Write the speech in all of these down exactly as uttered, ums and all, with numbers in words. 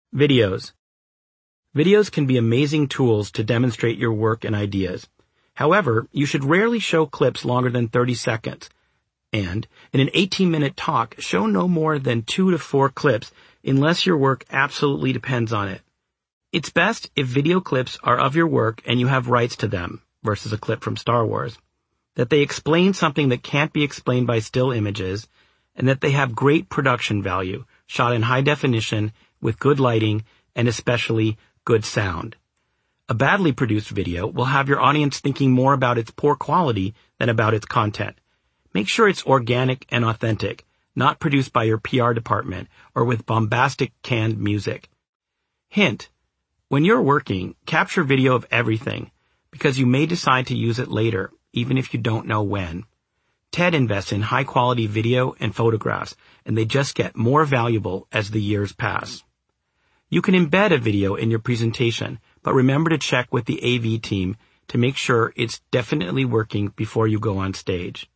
Videos. Videos can be amazing tools to demonstrate your work and ideas. However, you should rarely show clips longer than thirty seconds. And, in an eighteen-minute talk, show no more than two to four clips unless your work absolutely depends on it. It's best if video clips are of your work and you have rights to them, versus a clip from Star Wars. That they explain something that can't be explained by still images, and that they have great production value, shot in high definition, with good lighting, and especially good sound. A badly produced video will have your audience thinking more about its poor quality than about its content. Make sure it's organic and authentic, not produced by your P R department or with bombastic canned music. Hint: when you're working, capture video of everything, because you may decide to use it later, even if you don't know when. TED invests in high-quality video and photographs, and they just get more valuable as the years pass. You can embed a video in your presentation, but remember to check with the A V team to make sure it's definitely working before you go on stage.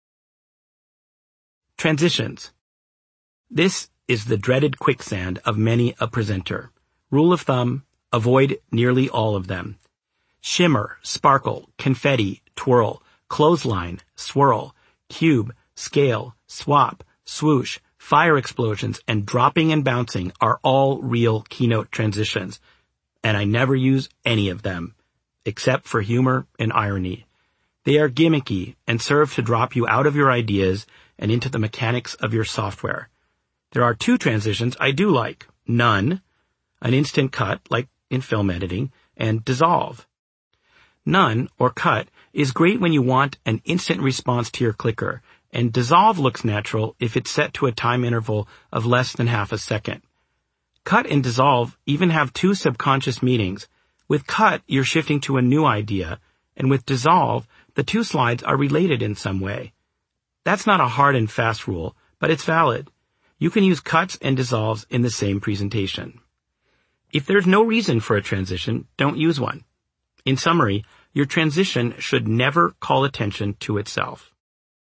Transitions. This is the dreaded quicksand of many a presenter. Rule of thumb: avoid nearly all of them. Shimmer, sparkle, confetti, twirl, clothesline, swirl, cube, scale, swap, swoosh, fire explosions, and dropping and bouncing are all real keynote transitions, and I never use any of them, except for humor and irony. They are gimmicky and serve to drop you out of your ideas and into the mechanics of your software. There are two transitions I do like: none, an instant cut, like in film editing, and dissolve. None, or cut, is great when you want an instant response to your clicker, and dissolve looks natural if it's set to a time interval of less than half a second. Cut and dissolve even have two subconscious meanings. With cut, you're shifting to a new idea, and with dissolve, the two slides are related in some way. That's not a hard and fast rule, but it's valid. You can use cuts and dissolves in the same presentation. If there's no reason for a transition, don't use one. In summary, your transition should never call attention to itself.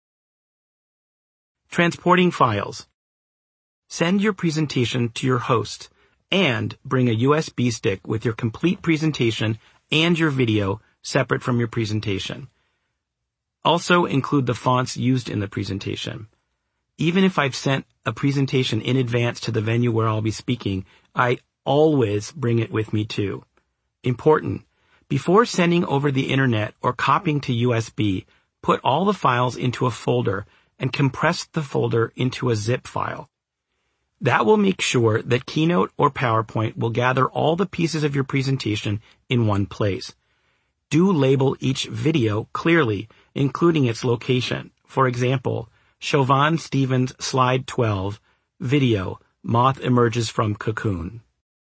Transporting files. Send your presentation to your host and bring a U S B stick with your complete presentation and your video separate from your presentation. Also include the fonts used in the presentation. Even if I've sent a presentation in advance to the venue where I'll be speaking, I always bring it with me too. Important: before sending over the internet or copying to U S B, put all the files into a folder and compress the folder into a zip file. That will make sure that Keynote or PowerPoint will gather all the pieces of your presentation in one place. Do label each video clearly, including its location. For example, Siobhan Stevens Slide twelve, Video, Moth Emerges from Cocoon.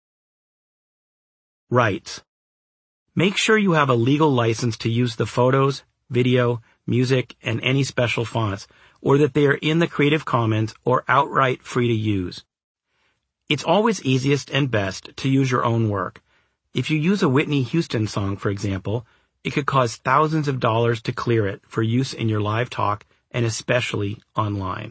Rights. Make sure you have a legal license to use the photos, video, music, and any special fonts, or that they are in the Creative Commons or outright free to use. It's always easiest and best to use your own work. If you use a Whitney Houston song, for example, it could cost thousands of dollars to clear it for use in your live talk and especially online.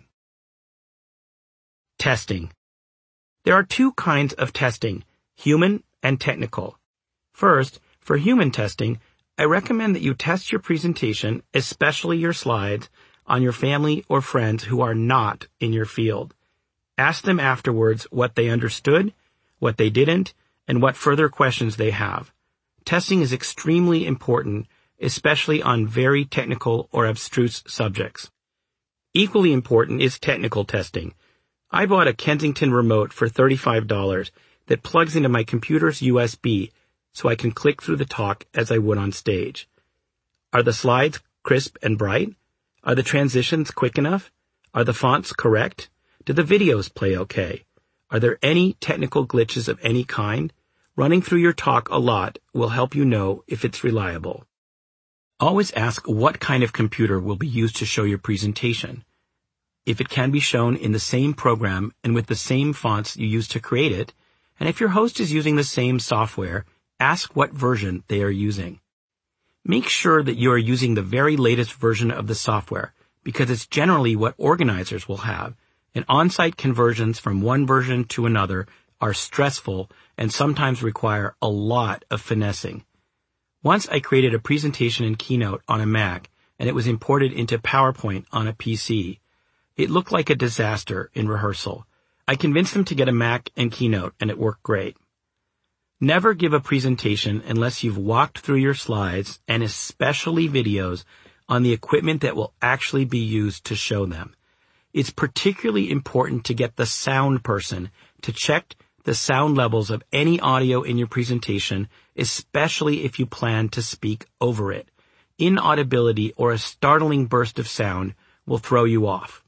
Testing. There are two kinds of testing: human and technical. First, for human testing, I recommend that you test your presentation, especially your slides, on your family or friends who are not in your field. Ask them afterwards what they understood, what they didn't, and what further questions they have. Testing is extremely important, especially on very technical or abstruse subjects. Equally important is technical testing. I bought a Kensington remote for thirty-five dollars that plugs into my computer's U S B so I can click through the talk as I would on stage. Are the slides crisp and bright? Are the transitions quick enough? Are the fonts correct? Do the videos play okay? Are there any technical glitches of any kind? Running through your talk a lot will help you know if it's reliable. Always ask what kind of computer will be used to show your presentation. If it can be shown in the same program and with the same fonts you used to create it, and if your host is using the same software, ask what version they are using. Make sure that you are using the very latest version of the software, because it's generally what organizers will have, and on-site conversions from one version to another are stressful and sometimes require a lot of finessing. Once I created a presentation in Keynote on a Mac, and it was imported into PowerPoint on a P C. It looked like a disaster in rehearsal. I convinced them to get a Mac and Keynote, and it worked great. Never give a presentation unless you've walked through your slides, and especially videos, on the equipment that will actually be used to show them. It's particularly important to get the sound person to check the sound levels of any audio in your presentation, especially if you plan to speak over it. Inaudibility or a startling burst of sound will throw you off.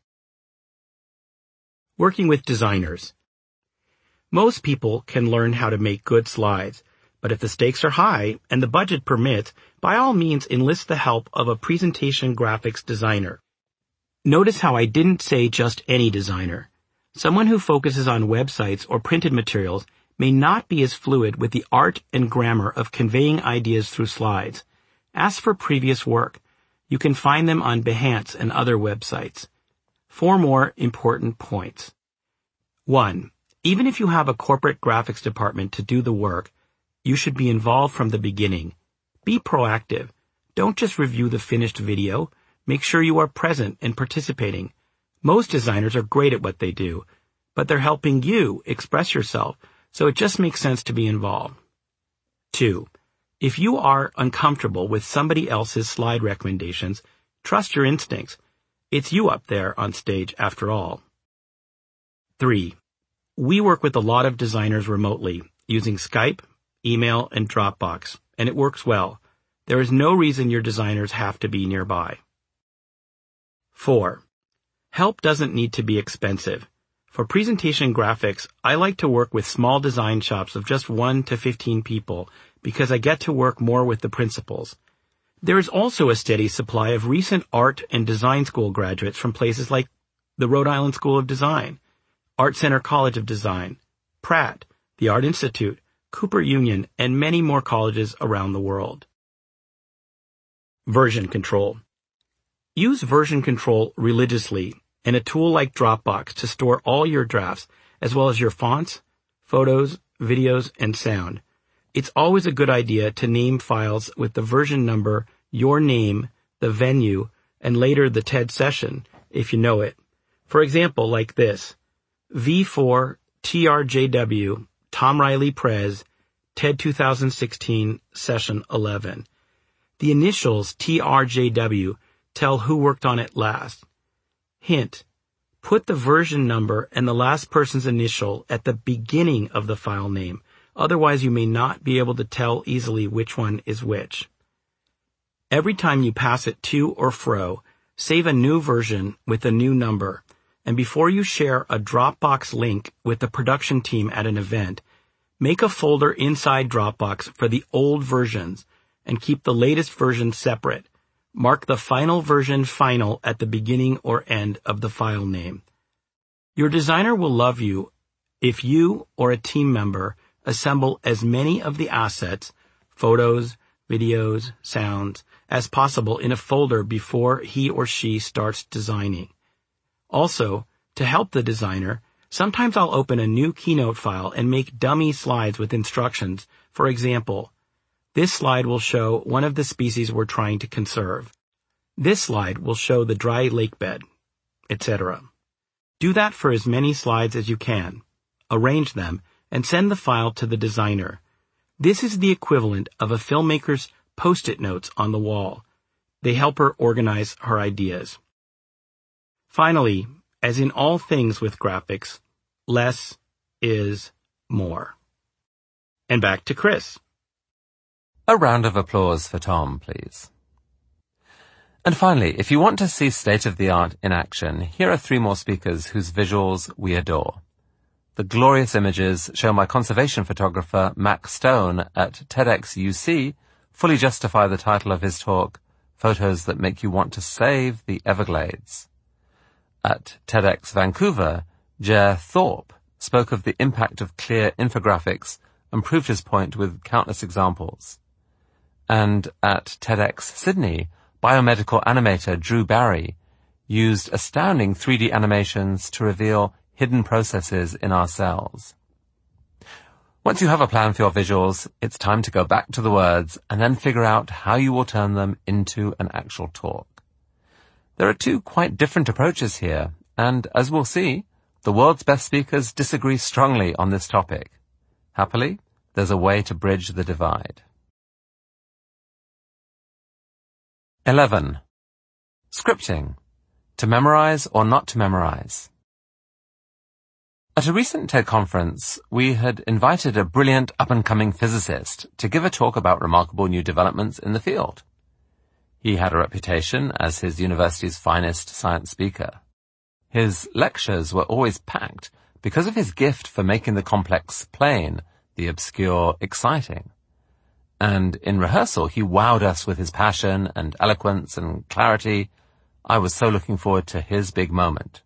Working with designers. Most people can learn how to make good slides, but if the stakes are high and the budget permits, by all means enlist the help of a presentation graphics designer. Notice how I didn't say just any designer. Someone who focuses on websites or printed materials may not be as fluid with the art and grammar of conveying ideas through slides. Ask for previous work. You can find them on Behance and other websites. Four more important points. One, even if you have a corporate graphics department to do the work, you should be involved from the beginning. Be proactive. Don't just review the finished video. Make sure you are present and participating. Most designers are great at what they do, but they're helping you express yourself, so it just makes sense to be involved. Two, if you are uncomfortable with somebody else's slide recommendations, trust your instincts. It's you up there on stage after all. Three, we work with a lot of designers remotely using Skype, email, and Dropbox, and it works well. There is no reason your designers have to be nearby. Four, help doesn't need to be expensive. For presentation graphics, I like to work with small design shops of just one to fifteen people because I get to work more with the principals. There is also a steady supply of recent art and design school graduates from places like the Rhode Island School of Design, Art Center College of Design, Pratt, the Art Institute, Cooper Union, and many more colleges around the world. Version control. Use version control religiously and a tool like Dropbox to store all your drafts, as well as your fonts, photos, videos, and sound. It's always a good idea to name files with the version number, your name, the venue, and later the TED session, if you know it. For example, like this, V four T R J W Tom Riley Prez TED twenty sixteen Session eleven. The initials T R J W tell who worked on it last. Hint, put the version number and the last person's initial at the beginning of the file name. Otherwise, you may not be able to tell easily which one is which. Every time you pass it to or fro, save a new version with a new number. And before you share a Dropbox link with the production team at an event, make a folder inside Dropbox for the old versions and keep the latest version separate. Mark the final version final at the beginning or end of the file name. Your designer will love you if you or a team member assemble as many of the assets, photos, videos, sounds, as possible in a folder before he or she starts designing. Also, to help the designer, sometimes I'll open a new Keynote file and make dummy slides with instructions. For example, this slide will show one of the species we're trying to conserve. This slide will show the dry lake bed, et cetera. Do that for as many slides as you can. Arrange them and send the file to the designer. This is the equivalent of a filmmaker's post-it notes on the wall. They help her organize her ideas. Finally, as in all things with graphics, less is more. And back to Chris. A round of applause for Tom, please. And finally, if you want to see state-of-the-art in action, here are three more speakers whose visuals we adore. The glorious images shown by conservation photographer Mac Stone at TEDxUC fully justify the title of his talk, Photos That Make You Want to Save the Everglades. At TEDx Vancouver, Jer Thorpe spoke of the impact of clear infographics and proved his point with countless examples. And at TEDx Sydney, biomedical animator Drew Barry used astounding three D animations to reveal hidden processes in our cells. Once you have a plan for your visuals, it's time to go back to the words and then figure out how you will turn them into an actual talk. There are two quite different approaches here, and as we'll see, the world's best speakers disagree strongly on this topic. Happily, there's a way to bridge the divide. eleven. Scripting. To memorize or not to memorize. At a recent TED conference, we had invited a brilliant up-and-coming physicist to give a talk about remarkable new developments in the field. He had a reputation as his university's finest science speaker. His lectures were always packed because of his gift for making the complex plain, the obscure exciting. And in rehearsal, he wowed us with his passion and eloquence and clarity. I was so looking forward to his big moment.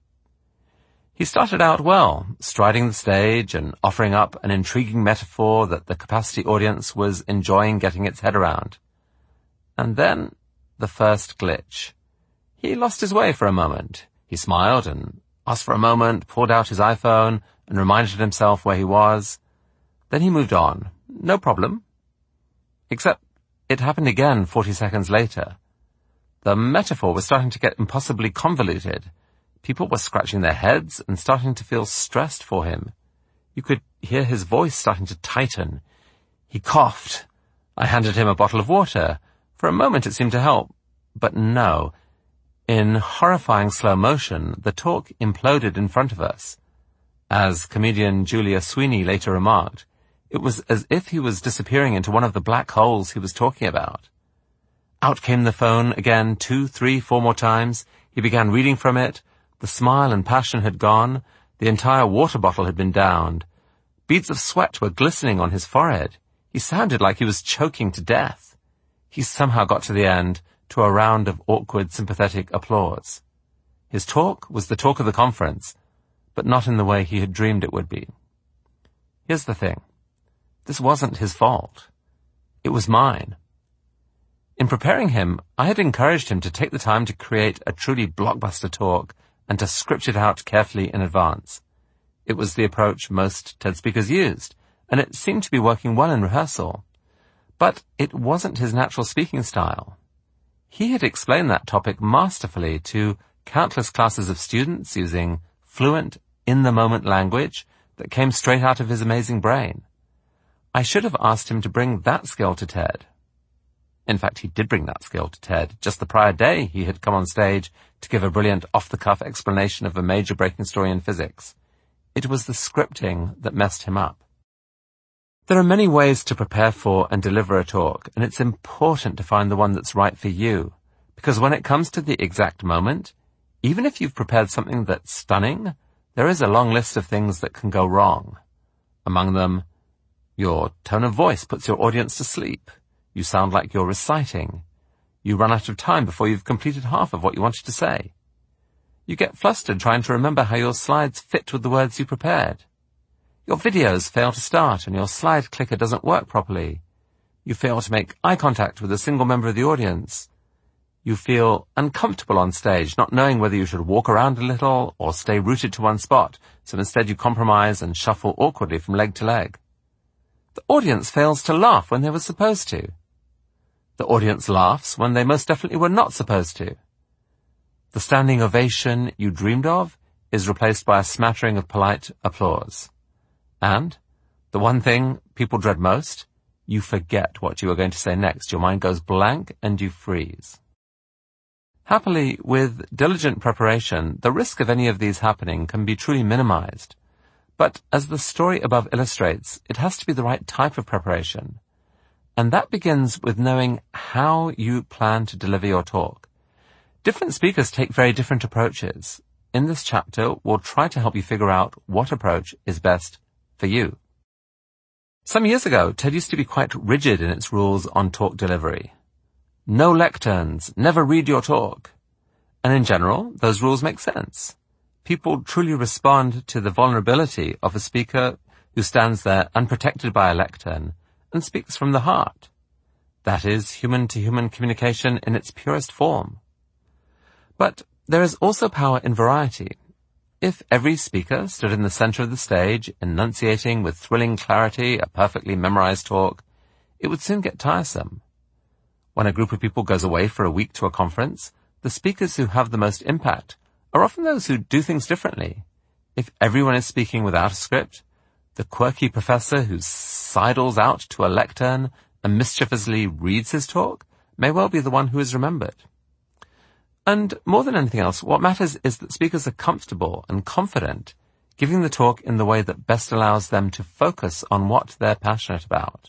He started out well, striding the stage and offering up an intriguing metaphor that the capacity audience was enjoying getting its head around. And then, the first glitch. He lost his way for a moment. He smiled and asked for a moment, pulled out his iPhone and reminded himself where he was. Then he moved on. No problem. Except it happened again forty seconds later. The metaphor was starting to get impossibly convoluted. People were scratching their heads and starting to feel stressed for him. You could hear his voice starting to tighten. He coughed. I handed him a bottle of water. For a moment it seemed to help. But no. In horrifying slow motion, the talk imploded in front of us. As comedian Julia Sweeney later remarked, it was as if he was disappearing into one of the black holes he was talking about. Out came the phone again two, three, four more times. He began reading from it. The smile and passion had gone. The entire water bottle had been downed. Beads of sweat were glistening on his forehead. He sounded like he was choking to death. He somehow got to the end, to a round of awkward, sympathetic applause. His talk was the talk of the conference, but not in the way he had dreamed it would be. Here's the thing. This wasn't his fault. It was mine. In preparing him, I had encouraged him to take the time to create a truly blockbuster talk and to script it out carefully in advance. It was the approach most TED speakers used, and it seemed to be working well in rehearsal. But it wasn't his natural speaking style. He had explained that topic masterfully to countless classes of students using fluent, in-the-moment language that came straight out of his amazing brain. I should have asked him to bring that skill to TED. In fact, he did bring that skill to TED. Just the prior day, he had come on stage to give a brilliant off-the-cuff explanation of a major breaking story in physics. It was the scripting that messed him up. There are many ways to prepare for and deliver a talk, and it's important to find the one that's right for you, because when it comes to the exact moment, even if you've prepared something that's stunning, there is a long list of things that can go wrong. Among them, your tone of voice puts your audience to sleep. You sound like you're reciting. You run out of time before you've completed half of what you wanted to say. You get flustered trying to remember how your slides fit with the words you prepared. Your videos fail to start and your slide clicker doesn't work properly. You fail to make eye contact with a single member of the audience. You feel uncomfortable on stage, not knowing whether you should walk around a little or stay rooted to one spot, so instead you compromise and shuffle awkwardly from leg to leg. The audience fails to laugh when they were supposed to. The audience laughs when they most definitely were not supposed to. The standing ovation you dreamed of is replaced by a smattering of polite applause. And, the one thing people dread most, you forget what you are going to say next. Your mind goes blank and you freeze. Happily, with diligent preparation, the risk of any of these happening can be truly minimized. But as the story above illustrates, it has to be the right type of preparation. And that begins with knowing how you plan to deliver your talk. Different speakers take very different approaches. In this chapter, we'll try to help you figure out what approach is best for you. Some years ago, TED used to be quite rigid in its rules on talk delivery. No lecterns, never read your talk. And in general, those rules make sense. People truly respond to the vulnerability of a speaker who stands there unprotected by a lectern and speaks from the heart. That is human-to-human communication in its purest form. But there is also power in variety. if every speaker stood in the center of the stage, enunciating with thrilling clarity a perfectly memorized talk, it would soon get tiresome. When a group of people goes away for a week to a conference, the speakers who have the most impact are often those who do things differently. If everyone is speaking without a script, the quirky professor who sidles out to a lectern and mischievously reads his talk may well be the one who is remembered. And more than anything else, what matters is that speakers are comfortable and confident giving the talk in the way that best allows them to focus on what they're passionate about.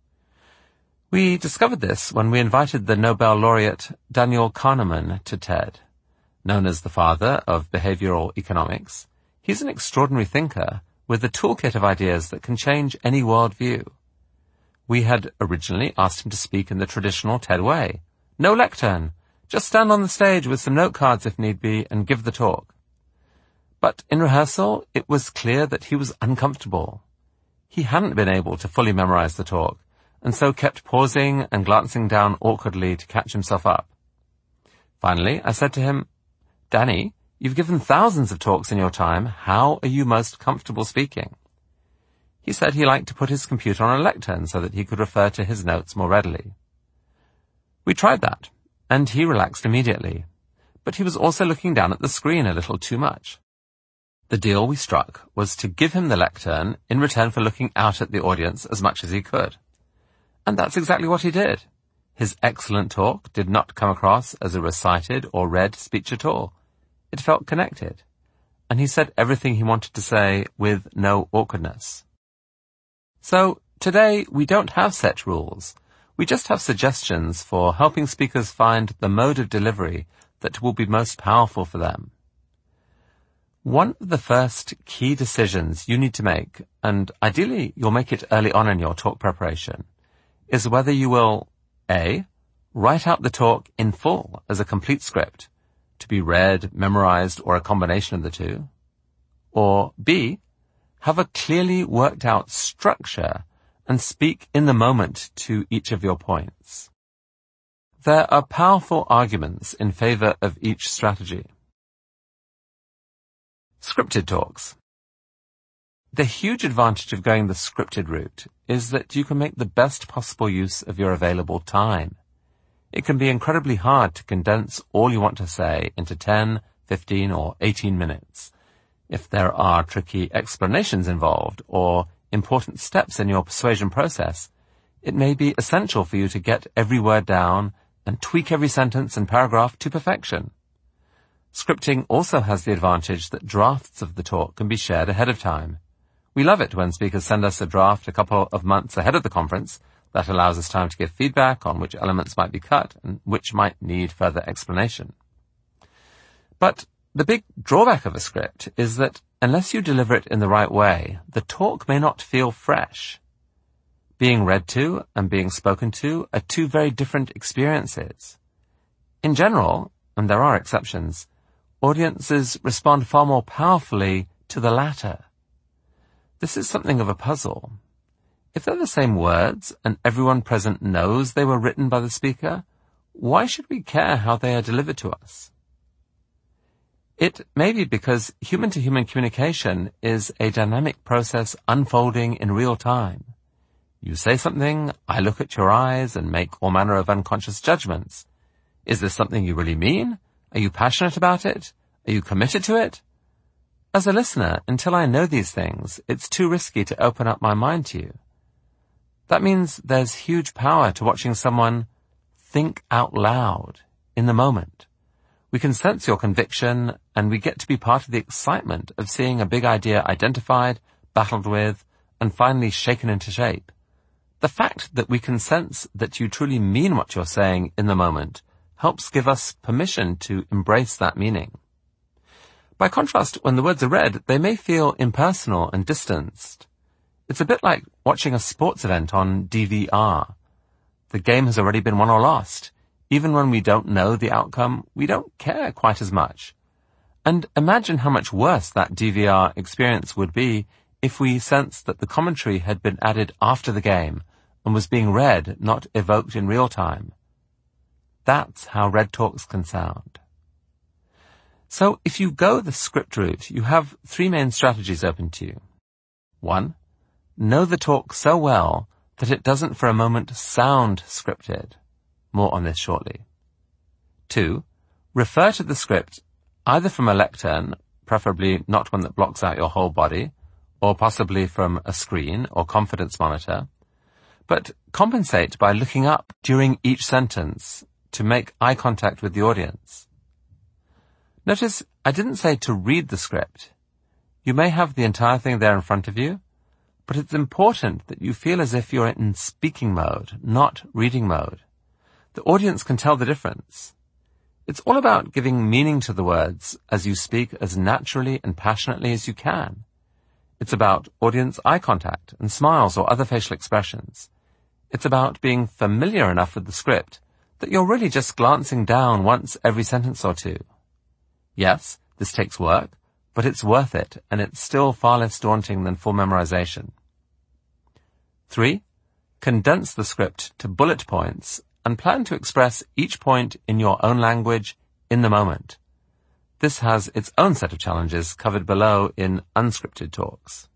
We discovered this when we invited the Nobel laureate Daniel Kahneman to TED. Known as the father of behavioral economics, he's an extraordinary thinker with a toolkit of ideas that can change any worldview. We had originally asked him to speak in the traditional TED way. No lectern, just stand on the stage with some note cards if need be and give the talk. But in rehearsal, it was clear that he was uncomfortable. He hadn't been able to fully memorize the talk, and so kept pausing and glancing down awkwardly to catch himself up. Finally, I said to him, "Danny, you've given thousands of talks in your time. How are you most comfortable speaking?" He said he liked to put his computer on a lectern so that he could refer to his notes more readily. We tried that, and he relaxed immediately, but he was also looking down at the screen a little too much. The deal we struck was to give him the lectern in return for looking out at the audience as much as he could. And that's exactly what he did. His excellent talk did not come across as a recited or read speech at all. It felt connected, and he said everything he wanted to say with no awkwardness. So, today we don't have set rules. We just have suggestions for helping speakers find the mode of delivery that will be most powerful for them. One of the first key decisions you need to make, and ideally you'll make it early on in your talk preparation, is whether you will A. Write out the talk in full as a complete script, to be read, memorized, or a combination of the two, or B. Have a clearly worked out structure and speak in the moment to each of your points. There are powerful arguments in favor of each strategy. Scripted talks. The huge advantage of going the scripted route is that you can make the best possible use of your available time. It can be incredibly hard to condense all you want to say into ten, fifteen, or eighteen minutes. If there are tricky explanations involved or important steps in your persuasion process, it may be essential for you to get every word down and tweak every sentence and paragraph to perfection. Scripting also has the advantage that drafts of the talk can be shared ahead of time. We love it when speakers send us a draft a couple of months ahead of the conference. That allows us time to give feedback on which elements might be cut and which might need further explanation. But the big drawback of a script is that unless you deliver it in the right way, the talk may not feel fresh. Being read to and being spoken to are two very different experiences. In general, and there are exceptions, audiences respond far more powerfully to the latter. This is something of a puzzle. If they're the same words and everyone present knows they were written by the speaker, why should we care how they are delivered to us? It may be because human-to-human communication is a dynamic process unfolding in real time. You say something, I look at your eyes and make all manner of unconscious judgments. Is this something you really mean? Are you passionate about it? Are you committed to it? As a listener, until I know these things, it's too risky to open up my mind to you. That means there's huge power to watching someone think out loud in the moment. We can sense your conviction, and we get to be part of the excitement of seeing a big idea identified, battled with, and finally shaken into shape. The fact that we can sense that you truly mean what you're saying in the moment helps give us permission to embrace that meaning. By contrast, when the words are read, they may feel impersonal and distanced. It's a bit like watching a sports event on D V R. The game has already been won or lost. Even when we don't know the outcome, we don't care quite as much. And imagine how much worse that D V R experience would be if we sensed that the commentary had been added after the game and was being read, not evoked in real time. That's how Red Talks can sound. So if you go the script route, you have three main strategies open to you. One, know the talk so well that it doesn't for a moment sound scripted. More on this shortly. Two, refer to the script either from a lectern, preferably not one that blocks out your whole body, or possibly from a screen or confidence monitor, but compensate by looking up during each sentence to make eye contact with the audience. Notice I didn't say to read the script. You may have the entire thing there in front of you, but it's important that you feel as if you're in speaking mode, not reading mode. The audience can tell the difference. It's all about giving meaning to the words as you speak as naturally and passionately as you can. It's about audience eye contact and smiles or other facial expressions. It's about being familiar enough with the script that you're really just glancing down once every sentence or two. Yes, this takes work, but it's worth it, and it's still far less daunting than full memorization. Three, condense the script to bullet points and plan to express each point in your own language in the moment. This has its own set of challenges covered below in unscripted talks.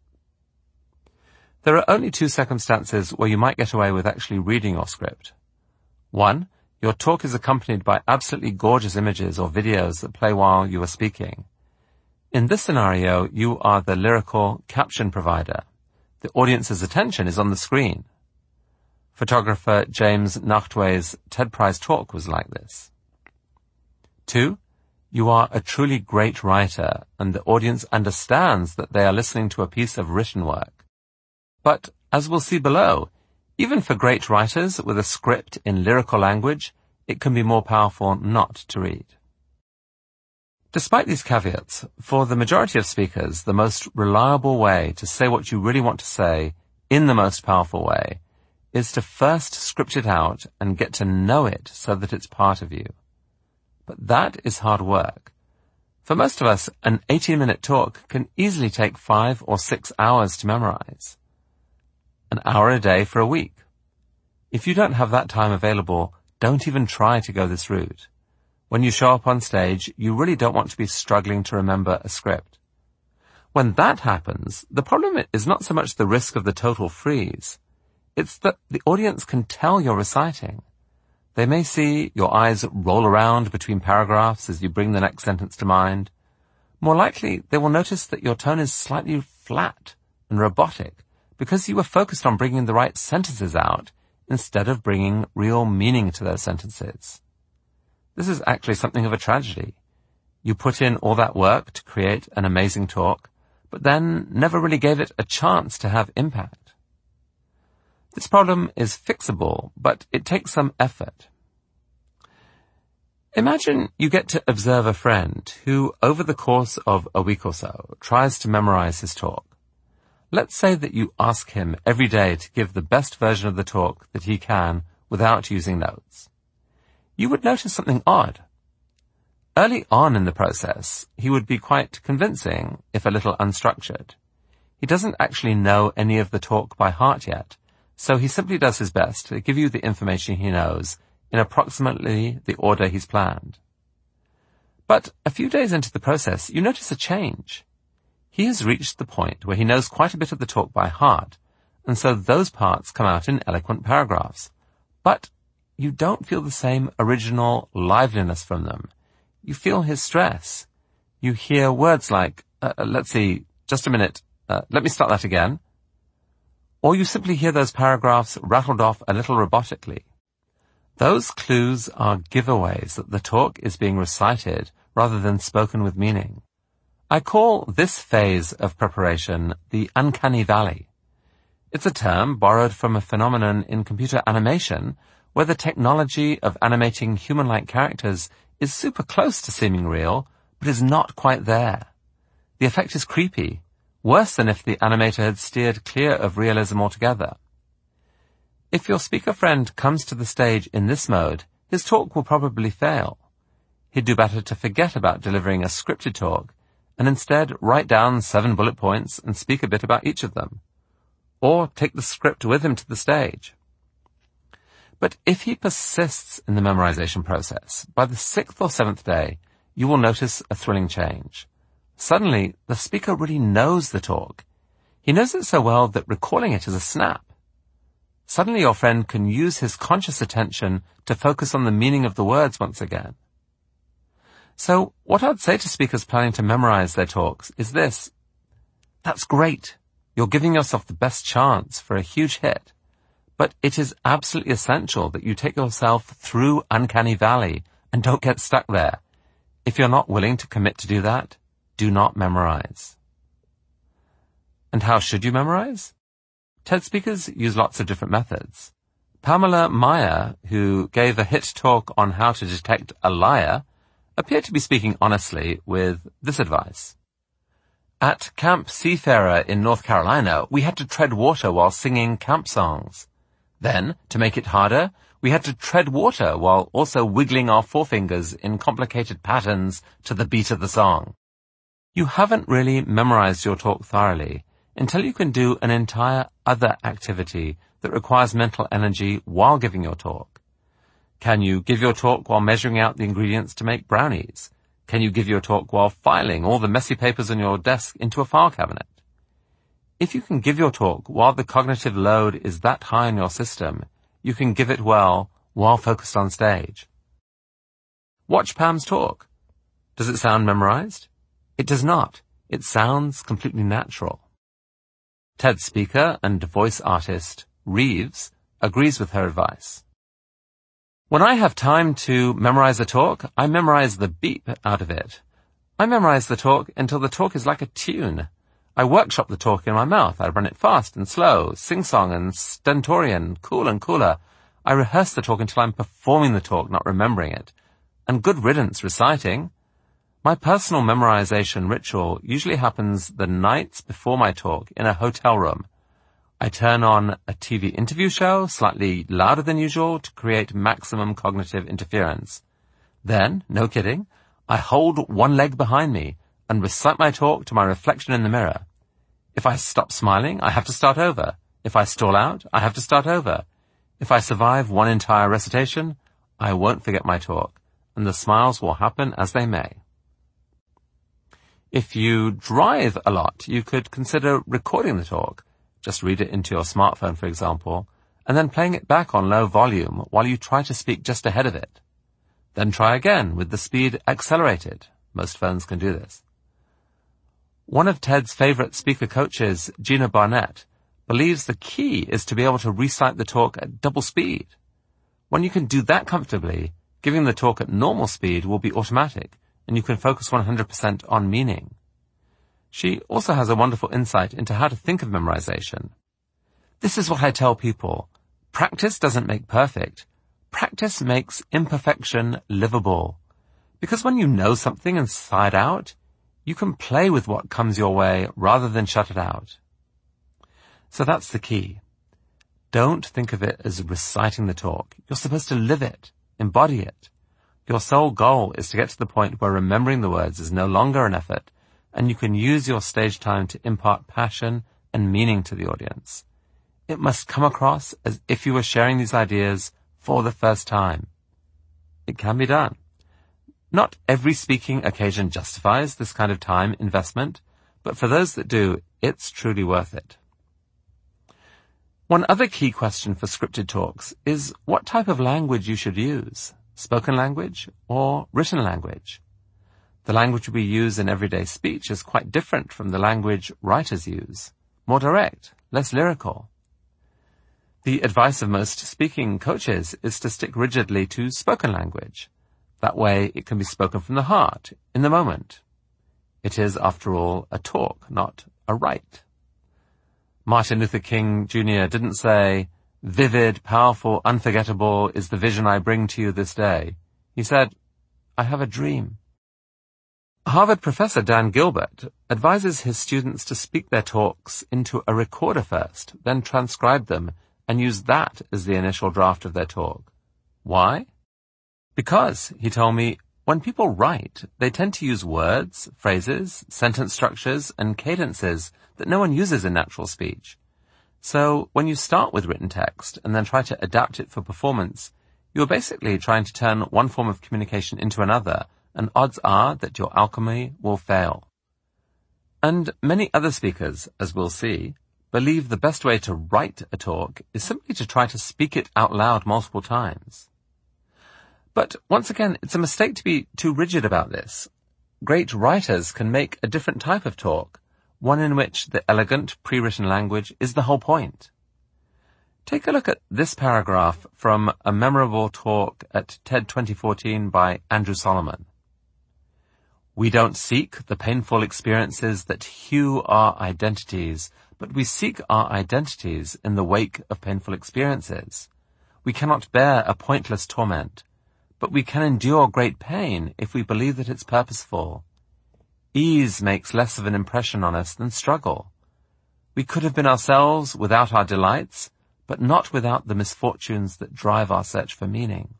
There are only two circumstances where you might get away with actually reading your script. One, your talk is accompanied by absolutely gorgeous images or videos that play while you are speaking. In this scenario, you are the lyrical caption provider. The audience's attention is on the screen. Photographer James Nachtwey's TED Prize talk was like this. Two, you are a truly great writer, and the audience understands that they are listening to a piece of written work. But, as we'll see below, even for great writers with a script in lyrical language, it can be more powerful not to read. Despite these caveats, for the majority of speakers, the most reliable way to say what you really want to say in the most powerful way is to first script it out and get to know it so that it's part of you. But that is hard work. For most of us, an eighteen-minute talk can easily take five or six hours to memorize. An hour a day for a week. If you don't have that time available, don't even try to go this route. When you show up on stage, you really don't want to be struggling to remember a script. When that happens, the problem is not so much the risk of the total freeze. It's that the audience can tell you're reciting. They may see your eyes roll around between paragraphs as you bring the next sentence to mind. More likely, they will notice that your tone is slightly flat and robotic because you were focused on bringing the right sentences out instead of bringing real meaning to those sentences. This is actually something of a tragedy. You put in all that work to create an amazing talk, but then never really gave it a chance to have impact. This problem is fixable, but it takes some effort. Imagine you get to observe a friend who, over the course of a week or so, tries to memorize his talk. Let's say that you ask him every day to give the best version of the talk that he can without using notes. You would notice something odd. Early on in the process, he would be quite convincing, if a little unstructured. He doesn't actually know any of the talk by heart yet, so he simply does his best to give you the information he knows in approximately the order he's planned. But a few days into the process, you notice a change. He has reached the point where he knows quite a bit of the talk by heart, and so those parts come out in eloquent paragraphs. But you don't feel the same original liveliness from them. You feel his stress. You hear words like, uh, let's see, just a minute, uh, let me start that again. Or you simply hear those paragraphs rattled off a little robotically. Those clues are giveaways that the talk is being recited rather than spoken with meaning. I call this phase of preparation the uncanny valley. It's a term borrowed from a phenomenon in computer animation where the technology of animating human-like characters is super close to seeming real, but is not quite there. The effect is creepy, worse than if the animator had steered clear of realism altogether. If your speaker friend comes to the stage in this mode, his talk will probably fail. He'd do better to forget about delivering a scripted talk and instead write down seven bullet points and speak a bit about each of them. Or take the script with him to the stage. But if he persists in the memorization process, by the sixth or seventh day, you will notice a thrilling change. Suddenly, the speaker really knows the talk. He knows it so well that recalling it is a snap. Suddenly your friend can use his conscious attention to focus on the meaning of the words once again. So what I'd say to speakers planning to memorize their talks is this. That's great. You're giving yourself the best chance for a huge hit. But it is absolutely essential that you take yourself through Uncanny Valley and don't get stuck there. If you're not willing to commit to do that, do not memorize. And how should you memorize? TED speakers use lots of different methods. Pamela Meyer, who gave a hit talk on how to detect a liar, appeared to be speaking honestly with this advice. At Camp Seafarer in North Carolina, we had to tread water while singing camp songs. Then, to make it harder, we had to tread water while also wiggling our forefingers in complicated patterns to the beat of the song. You haven't really memorized your talk thoroughly until you can do an entire other activity that requires mental energy while giving your talk. Can you give your talk while measuring out the ingredients to make brownies? Can you give your talk while filing all the messy papers on your desk into a file cabinet? If you can give your talk while the cognitive load is that high in your system, you can give it well while focused on stage. Watch Pam's talk. Does it sound memorized? It does not. It sounds completely natural. TED speaker and voice artist Reeves agrees with her advice. When I have time to memorize a talk, I memorize the beep out of it. I memorize the talk until the talk is like a tune. I workshop the talk in my mouth. I run it fast and slow, sing-song and stentorian, cool and cooler. I rehearse the talk until I'm performing the talk, not remembering it. And good riddance reciting. My personal memorization ritual usually happens the nights before my talk in a hotel room. I turn on a T V interview show slightly louder than usual to create maximum cognitive interference. Then, no kidding, I hold one leg behind me and recite my talk to my reflection in the mirror. If I stop smiling, I have to start over. If I stall out, I have to start over. If I survive one entire recitation, I won't forget my talk, and the smiles will happen as they may. If you drive a lot, you could consider recording the talk. Just read it into your smartphone, for example, and then playing it back on low volume while you try to speak just ahead of it. Then try again with the speed accelerated. Most phones can do this. One of TED's favorite speaker coaches, Gina Barnett, believes the key is to be able to recite the talk at double speed. When you can do that comfortably, giving the talk at normal speed will be automatic, and you can focus one hundred percent on meaning. She also has a wonderful insight into how to think of memorization. This is what I tell people. Practice doesn't make perfect. Practice makes imperfection livable. Because when you know something inside out, you can play with what comes your way rather than shut it out. So that's the key. Don't think of it as reciting the talk. You're supposed to live it, embody it. Your sole goal is to get to the point where remembering the words is no longer an effort, and you can use your stage time to impart passion and meaning to the audience. It must come across as if you were sharing these ideas for the first time. It can be done. Not every speaking occasion justifies this kind of time investment, but for those that do, it's truly worth it. One other key question for scripted talks is what type of language you should use, spoken language or written language. The language we use in everyday speech is quite different from the language writers use, more direct, less lyrical. The advice of most speaking coaches is to stick rigidly to spoken language. That way it can be spoken from the heart, in the moment. It is, after all, a talk, not a write. Martin Luther King Junior didn't say, "Vivid, powerful, unforgettable is the vision I bring to you this day." He said, "I have a dream." Harvard professor Dan Gilbert advises his students to speak their talks into a recorder first, then transcribe them, and use that as the initial draft of their talk. Why? Because, he told me, when people write, they tend to use words, phrases, sentence structures, and cadences that no one uses in natural speech. So, when you start with written text and then try to adapt it for performance, you're basically trying to turn one form of communication into another and odds are that your alchemy will fail. And many other speakers, as we'll see, believe the best way to write a talk is simply to try to speak it out loud multiple times. But once again, it's a mistake to be too rigid about this. Great writers can make a different type of talk, one in which the elegant pre-written language is the whole point. Take a look at this paragraph from a memorable talk at TED twenty fourteen by Andrew Solomon. We don't seek the painful experiences that hew our identities, but we seek our identities in the wake of painful experiences. We cannot bear a pointless torment, but we can endure great pain if we believe that it's purposeful. Ease makes less of an impression on us than struggle. We could have been ourselves without our delights, but not without the misfortunes that drive our search for meaning.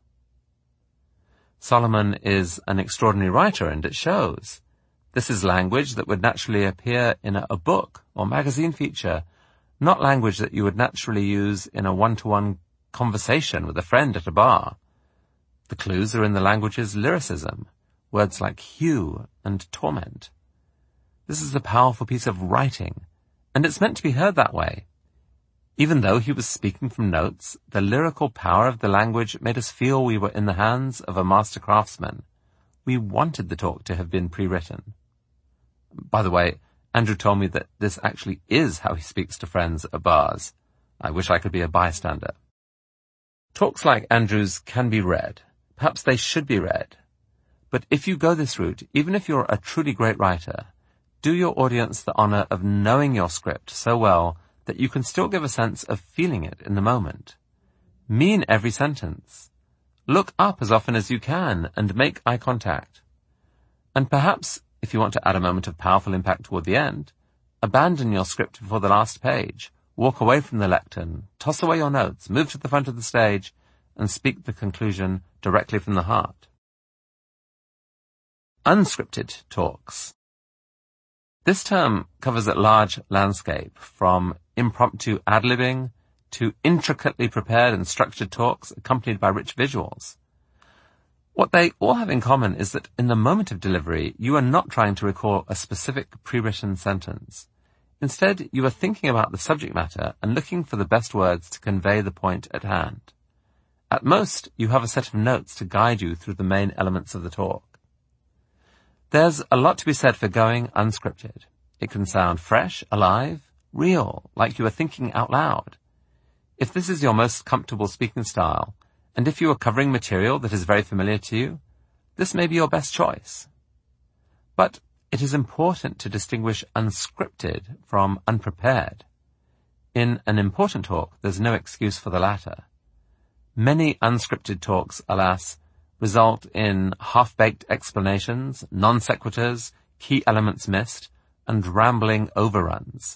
Solomon is an extraordinary writer, and it shows. This is language that would naturally appear in a, a book or magazine feature, not language that you would naturally use in a one-to-one conversation with a friend at a bar. The clues are in the language's lyricism, words like hew and torment. This is a powerful piece of writing, and it's meant to be heard that way. Even though he was speaking from notes, the lyrical power of the language made us feel we were in the hands of a master craftsman. We wanted the talk to have been pre-written. By the way, Andrew told me that this actually is how he speaks to friends at bars. I wish I could be a bystander. Talks like Andrew's can be read. Perhaps they should be read. But if you go this route, even if you're a truly great writer, do your audience the honor of knowing your script so well that you can still give a sense of feeling it in the moment. Mean every sentence. Look up as often as you can and make eye contact. And perhaps, if you want to add a moment of powerful impact toward the end, abandon your script before the last page, walk away from the lectern, toss away your notes, move to the front of the stage, and speak the conclusion directly from the heart. Unscripted talks. This term covers a large landscape, from impromptu ad-libbing to intricately prepared and structured talks accompanied by rich visuals. What they all have in common is that in the moment of delivery, you are not trying to recall a specific pre-written sentence. Instead, you are thinking about the subject matter and looking for the best words to convey the point at hand. At most, you have a set of notes to guide you through the main elements of the talk. There's a lot to be said for going unscripted. It can sound fresh, alive, real, like you are thinking out loud. If this is your most comfortable speaking style, and if you are covering material that is very familiar to you, this may be your best choice. But it is important to distinguish unscripted from unprepared. In an important talk, there's no excuse for the latter. Many unscripted talks, alas, result in half-baked explanations, non-sequiturs, key elements missed, and rambling overruns.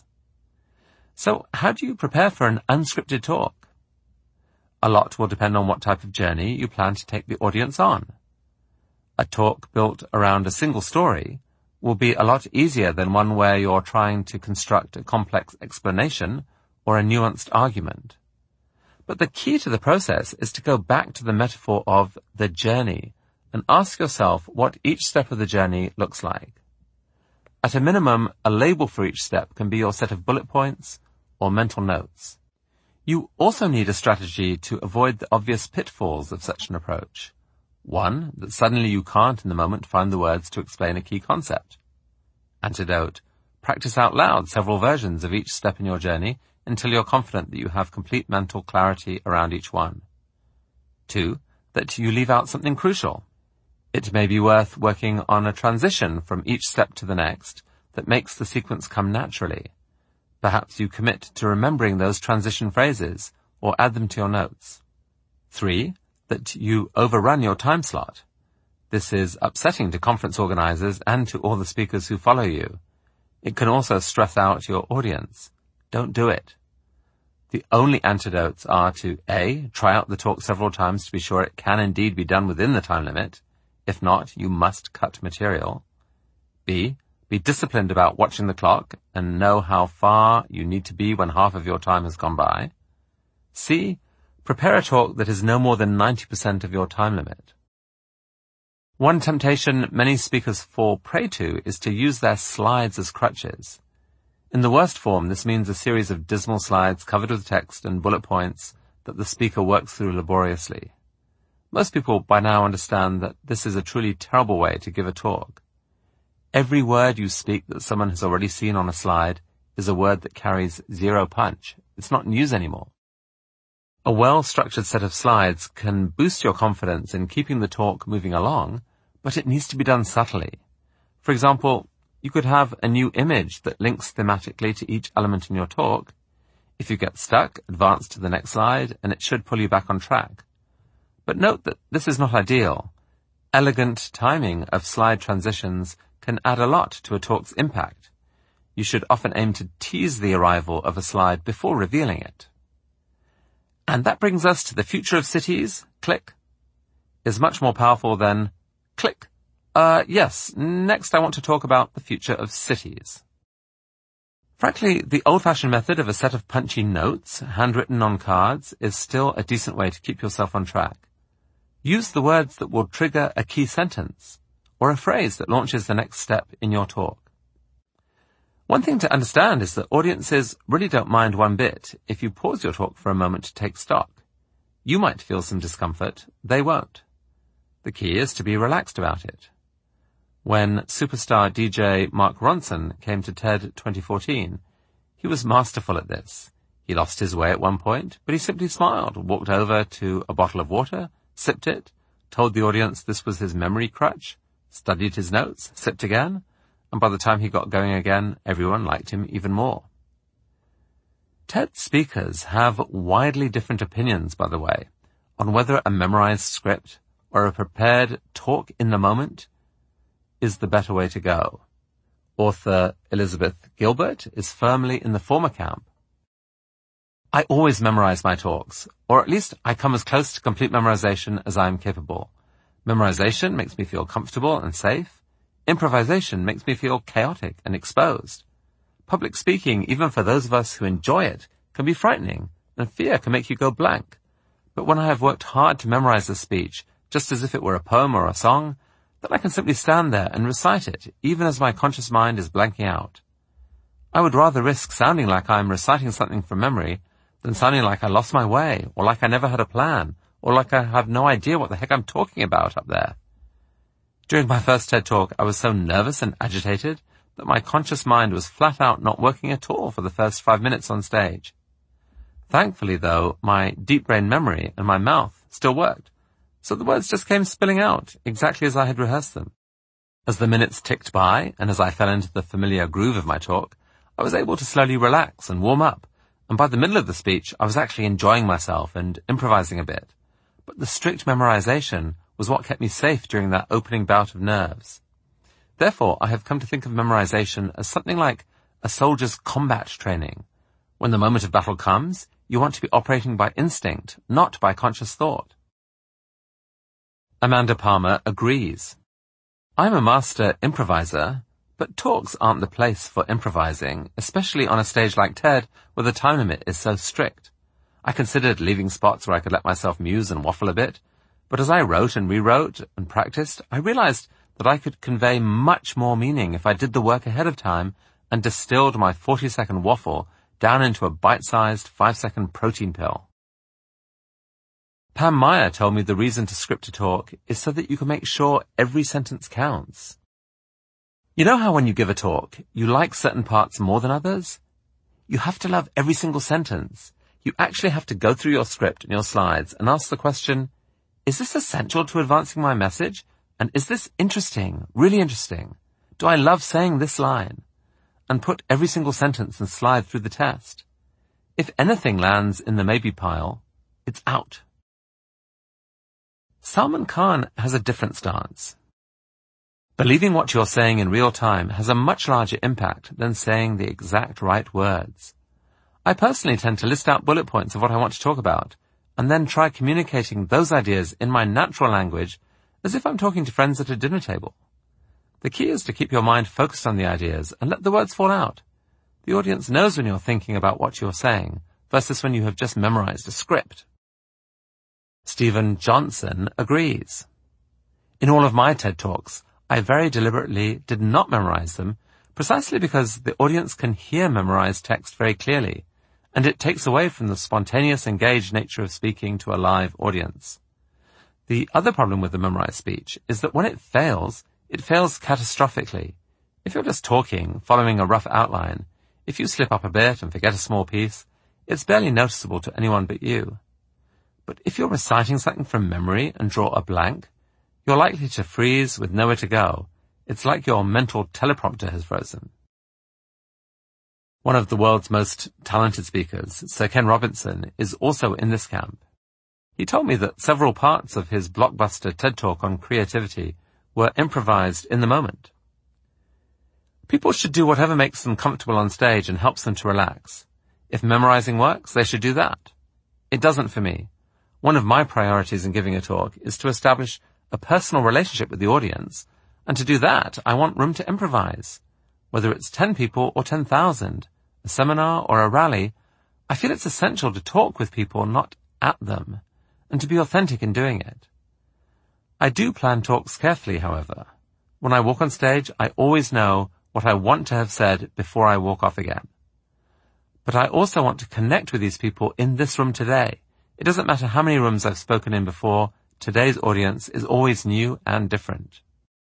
So how do you prepare for an unscripted talk? A lot will depend on what type of journey you plan to take the audience on. A talk built around a single story will be a lot easier than one where you're trying to construct a complex explanation or a nuanced argument. But the key to the process is to go back to the metaphor of the journey and ask yourself what each step of the journey looks like. At a minimum, a label for each step can be your set of bullet points or mental notes. You also need a strategy to avoid the obvious pitfalls of such an approach. One, that suddenly you can't in the moment find the words to explain a key concept. Antidote, practice out loud several versions of each step in your journey until you're confident that you have complete mental clarity around each one. Two, that you leave out something crucial. It may be worth working on a transition from each step to the next that makes the sequence come naturally. Perhaps you commit to remembering those transition phrases or add them to your notes. Three, that you overrun your time slot. This is upsetting to conference organizers and to all the speakers who follow you. It can also stress out your audience. Don't do it. The only antidotes are to A, try out the talk several times to be sure it can indeed be done within the time limit. If not, you must cut material. B, be disciplined about watching the clock and know how far you need to be when half of your time has gone by. C, prepare a talk that is no more than ninety percent of your time limit. One temptation many speakers fall prey to is to use their slides as crutches. In the worst form, this means a series of dismal slides covered with text and bullet points that the speaker works through laboriously. Most people by now understand that this is a truly terrible way to give a talk. Every word you speak that someone has already seen on a slide is a word that carries zero punch. It's not news anymore. A well-structured set of slides can boost your confidence in keeping the talk moving along, but it needs to be done subtly. For example, you could have a new image that links thematically to each element in your talk. If you get stuck, advance to the next slide, and it should pull you back on track. But note that this is not ideal. Elegant timing of slide transitions can add a lot to a talk's impact. You should often aim to tease the arrival of a slide before revealing it. And that brings us to the future of cities, click, is much more powerful than click. Uh, yes, next I want to talk about the future of cities. Frankly, the old-fashioned method of a set of punchy notes, handwritten on cards, is still a decent way to keep yourself on track. Use the words that will trigger a key sentence, or a phrase that launches the next step in your talk. One thing to understand is that audiences really don't mind one bit if you pause your talk for a moment to take stock. You might feel some discomfort, they won't. The key is to be relaxed about it. When superstar D J Mark Ronson came to TED twenty fourteen, he was masterful at this. He lost his way at one point, but he simply smiled, walked over to a bottle of water, sipped it, told the audience this was his memory crutch, studied his notes, sipped again, and by the time he got going again, everyone liked him even more. TED speakers have widely different opinions, by the way, on whether a memorized script or a prepared talk in the moment is the better way to go. Author Elizabeth Gilbert is firmly in the former camp. I always memorize my talks, or at least I come as close to complete memorization as I am capable. Memorization makes me feel comfortable and safe. Improvisation makes me feel chaotic and exposed. Public speaking, even for those of us who enjoy it, can be frightening, and fear can make you go blank. But when I have worked hard to memorize a speech, just as if it were a poem or a song, then I can simply stand there and recite it, even as my conscious mind is blanking out. I would rather risk sounding like I am reciting something from memory than sounding like I lost my way, or like I never had a plan, or like I have no idea what the heck I'm talking about up there. During my first TED Talk, I was so nervous and agitated that my conscious mind was flat out not working at all for the first five minutes on stage. Thankfully, though, my deep brain memory and my mouth still worked, so the words just came spilling out exactly as I had rehearsed them. As the minutes ticked by, and as I fell into the familiar groove of my talk, I was able to slowly relax and warm up, and by the middle of the speech, I was actually enjoying myself and improvising a bit. But the strict memorization was what kept me safe during that opening bout of nerves. Therefore, I have come to think of memorization as something like a soldier's combat training. When the moment of battle comes, you want to be operating by instinct, not by conscious thought. Amanda Palmer agrees. I'm a master improviser, but talks aren't the place for improvising, especially on a stage like TED where the time limit is so strict. I considered leaving spots where I could let myself muse and waffle a bit, but as I wrote and rewrote and practiced, I realized that I could convey much more meaning if I did the work ahead of time and distilled my forty-second waffle down into a bite-sized five-second protein pill. Pam Meyer told me the reason to script a talk is so that you can make sure every sentence counts. You know how when you give a talk, you like certain parts more than others? You have to love every single sentence. You actually have to go through your script and your slides and ask the question, is this essential to advancing my message? And is this interesting, really interesting? Do I love saying this line? And put every single sentence and slide through the test. If anything lands in the maybe pile, it's out. Salman Khan has a different stance. Believing what you're saying in real time has a much larger impact than saying the exact right words. I personally tend to list out bullet points of what I want to talk about, and then try communicating those ideas in my natural language as if I'm talking to friends at a dinner table. The key is to keep your mind focused on the ideas and let the words fall out. The audience knows when you're thinking about what you're saying versus when you have just memorized a script. Stephen Johnson agrees. In all of my TED Talks, I very deliberately did not memorize them, precisely because the audience can hear memorized text very clearly, and it takes away from the spontaneous, engaged nature of speaking to a live audience. The other problem with the memorized speech is that when it fails, it fails catastrophically. If you're just talking, following a rough outline, if you slip up a bit and forget a small piece, it's barely noticeable to anyone but you. But if you're reciting something from memory and draw a blank, you're likely to freeze with nowhere to go. It's like your mental teleprompter has frozen. One of the world's most talented speakers, Sir Ken Robinson, is also in this camp. He told me that several parts of his blockbuster TED Talk on creativity were improvised in the moment. People should do whatever makes them comfortable on stage and helps them to relax. If memorizing works, they should do that. It doesn't for me. One of my priorities in giving a talk is to establish a personal relationship with the audience, and to do that, I want room to improvise. Whether it's ten people or ten thousand, a seminar or a rally, I feel it's essential to talk with people, not at them, and to be authentic in doing it. I do plan talks carefully, however. When I walk on stage, I always know what I want to have said before I walk off again. But I also want to connect with these people in this room today. It doesn't matter how many rooms I've spoken in before, today's audience is always new and different.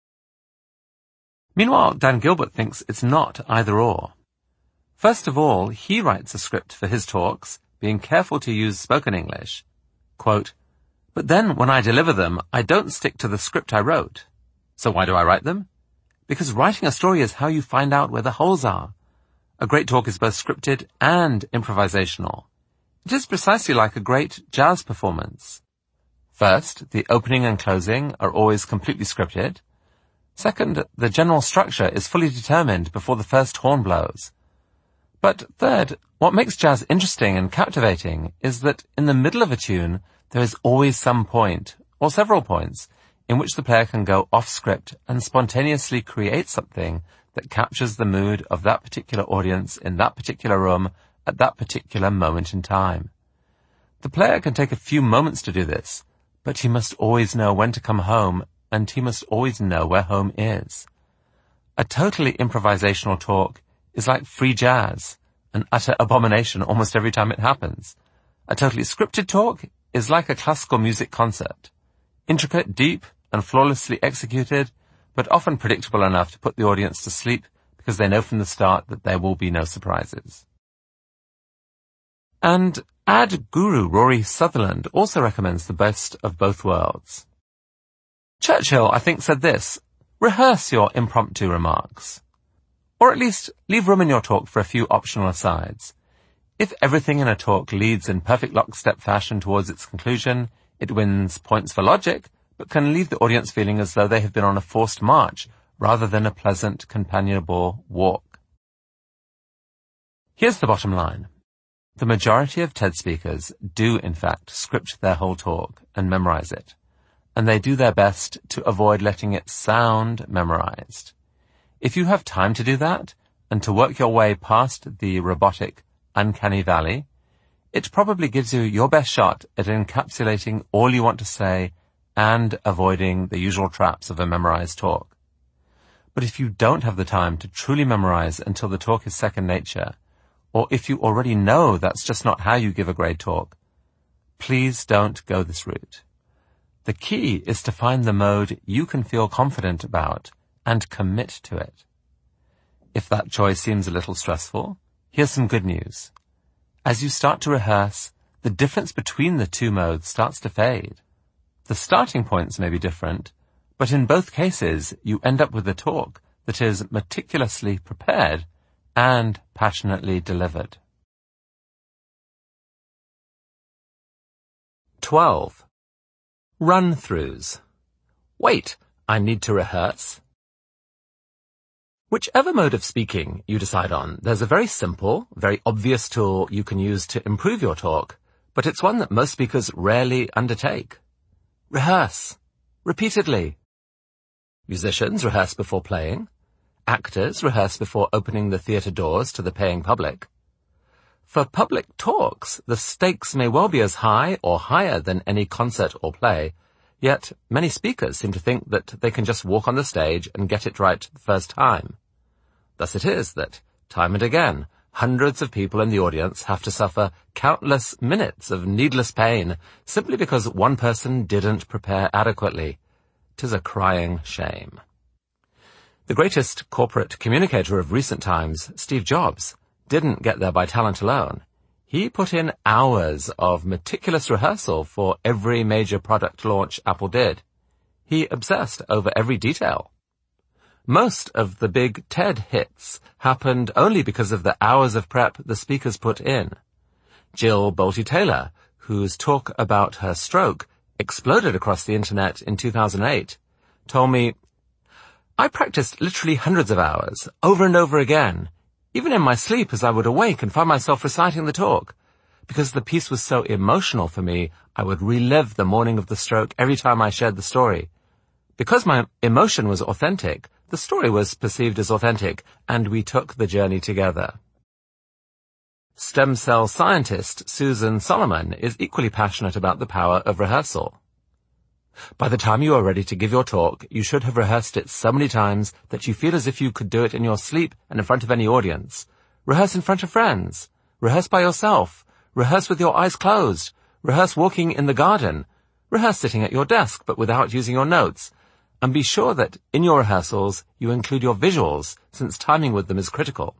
Meanwhile, Dan Gilbert thinks it's not either or. First of all, he writes a script for his talks, being careful to use spoken English. Quote, "But then when I deliver them, I don't stick to the script I wrote. So why do I write them? Because writing a story is how you find out where the holes are. A great talk is both scripted and improvisational. It is precisely like a great jazz performance. First, the opening and closing are always completely scripted. Second, the general structure is fully determined before the first horn blows. But third, what makes jazz interesting and captivating is that in the middle of a tune, there is always some point, or several points, in which the player can go off script and spontaneously create something that captures the mood of that particular audience in that particular room at that particular moment in time. The player can take a few moments to do this, but he must always know when to come home, and he must always know where home is. A totally improvisational talk is like free jazz, an utter abomination almost every time it happens. A totally scripted talk is like a classical music concert, intricate, deep, and flawlessly executed, but often predictable enough to put the audience to sleep because they know from the start that there will be no surprises. And ad guru Rory Sutherland also recommends the best of both worlds. Churchill, I think, said this: rehearse your impromptu remarks. Or at least leave room in your talk for a few optional asides. If everything in a talk leads in perfect lockstep fashion towards its conclusion, it wins points for logic, but can leave the audience feeling as though they have been on a forced march rather than a pleasant, companionable walk. Here's the bottom line. The majority of TED speakers do, in fact, script their whole talk and memorize it, and they do their best to avoid letting it sound memorized. If you have time to do that, and to work your way past the robotic, uncanny valley, it probably gives you your best shot at encapsulating all you want to say and avoiding the usual traps of a memorized talk. But if you don't have the time to truly memorize until the talk is second nature, or if you already know that's just not how you give a great talk, please don't go this route. The key is to find the mode you can feel confident about and commit to it. If that choice seems a little stressful, here's some good news. As you start to rehearse, the difference between the two modes starts to fade. The starting points may be different, but in both cases you end up with a talk that is meticulously prepared and passionately delivered. twelve. Run-throughs. Wait, I need to rehearse. Whichever mode of speaking you decide on, there's a very simple, very obvious tool you can use to improve your talk, but it's one that most speakers rarely undertake. Rehearse. Repeatedly. Musicians rehearse before playing. Actors rehearse before opening the theatre doors to the paying public. For public talks, the stakes may well be as high or higher than any concert or play, Yet many speakers seem to think that they can just walk on the stage and get it right the first time. Thus it is that, time and again, hundreds of people in the audience have to suffer countless minutes of needless pain simply because one person didn't prepare adequately. 'Tis a crying shame. The greatest corporate communicator of recent times, Steve Jobs, didn't get there by talent alone. He put in hours of meticulous rehearsal for every major product launch Apple did. He obsessed over every detail. Most of the big TED hits happened only because of the hours of prep the speakers put in. Jill Bolte Taylor, whose talk about her stroke exploded across the internet in two thousand eight, told me, "I practiced literally hundreds of hours, over and over again, even in my sleep as I would awake and find myself reciting the talk. Because the piece was so emotional for me, I would relive the morning of the stroke every time I shared the story. Because my emotion was authentic, the story was perceived as authentic, and we took the journey together." Stem cell scientist Susan Solomon is equally passionate about the power of rehearsal. By the time you are ready to give your talk, you should have rehearsed it so many times that you feel as if you could do it in your sleep and in front of any audience. Rehearse in front of friends. Rehearse by yourself. Rehearse with your eyes closed. Rehearse walking in the garden. Rehearse sitting at your desk but without using your notes. And be sure that in your rehearsals you include your visuals, since timing with them is critical.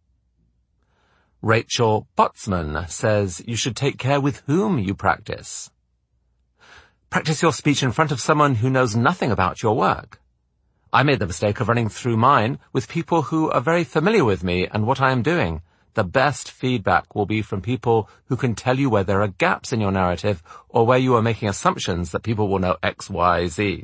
Rachel Botsman says you should take care with whom you practice. Practice your speech in front of someone who knows nothing about your work. I made the mistake of running through mine with people who are very familiar with me and what I am doing. The best feedback will be from people who can tell you where there are gaps in your narrative or where you are making assumptions that people will know X, Y, Z.